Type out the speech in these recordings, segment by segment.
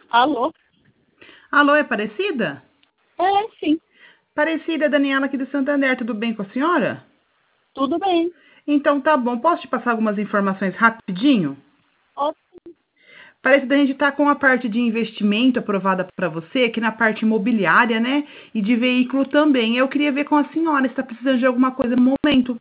Alô? Alô, é Aparecida? É, sim, Aparecida, é Daniela aqui do Santander, tudo bem com a senhora? tudo bem. Então tá bom, posso te passar algumas informações rapidinho? Ó, Aparecida, a gente tá com a parte de investimento aprovada para você, aqui na parte imobiliária, né? E de veículo também. Eu queria ver com a senhora se está precisando de alguma coisa no momento.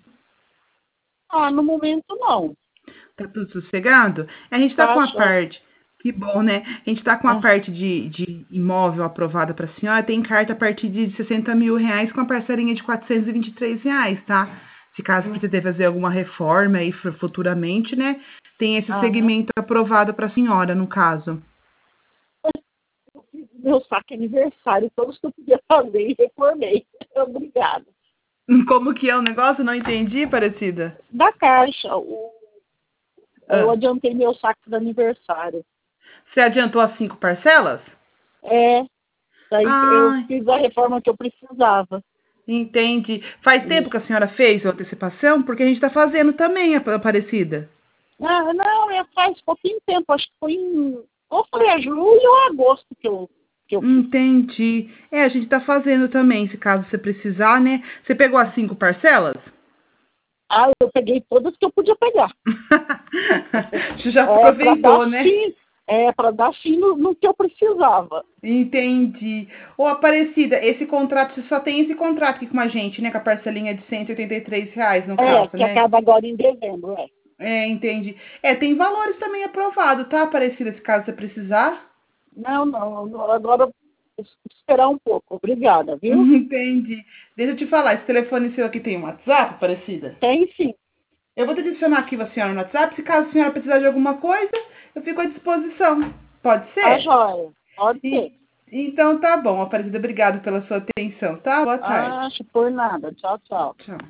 no momento não. Tá tudo sossegado? A gente tá Tá, com a joia. parte. Que bom, né? A gente tá com a Ah, parte de imóvel aprovada para a senhora. Tem carta a partir de R$ 60.000 com a parcelinha de R$ 423, tá? Se caso hum, precisar fazer alguma reforma aí futuramente, né? Tem esse ah, segmento aprovado para a senhora, no caso. eu fiz meu saque aniversário, todos que eu podia fazer e reformei. Obrigada. Como que é o negócio? Não entendi, parecida. Da Caixa, eu Ah, adiantei meu saque do aniversário. você adiantou as 5 parcelas? É, daí eu Ah, fiz a reforma que eu precisava. entendi. Faz tempo que a Isso. senhora fez a antecipação? Porque a gente está fazendo também, Aparecida. Ah, não, faz pouquinho tempo, acho que ou foi a julho ou agosto que eu fiz. Entendi. É, a gente tá fazendo também, se caso você precisar, né? Você pegou as 5 parcelas? Ah, eu peguei todas que eu podia pegar. Você já Para dar aproveitou, né? fim, para dar fim no que eu precisava. Entendi. Ô, Aparecida, esse contrato, você só tem esse contrato aqui com a gente, né? Com a parcelinha de R$ 183, no caso, Que né? acaba agora em dezembro, é. É, entendi. É, tem valores também aprovados, tá, Aparecida, se caso você precisar? Não, não, agora esperar um pouco. Obrigada, viu? Entendi. Deixa eu te falar, esse telefone seu aqui tem um WhatsApp, Aparecida? Tem sim. Eu vou te adicionar aqui a senhora no WhatsApp. Se caso a senhora precisar de alguma coisa, eu fico à disposição. Pode Tá ser? joia. Pode ser. E- então tá bom, Aparecida. Obrigado pela sua atenção, tá? Boa tarde. Por nada. Tchau, tchau. Tchau.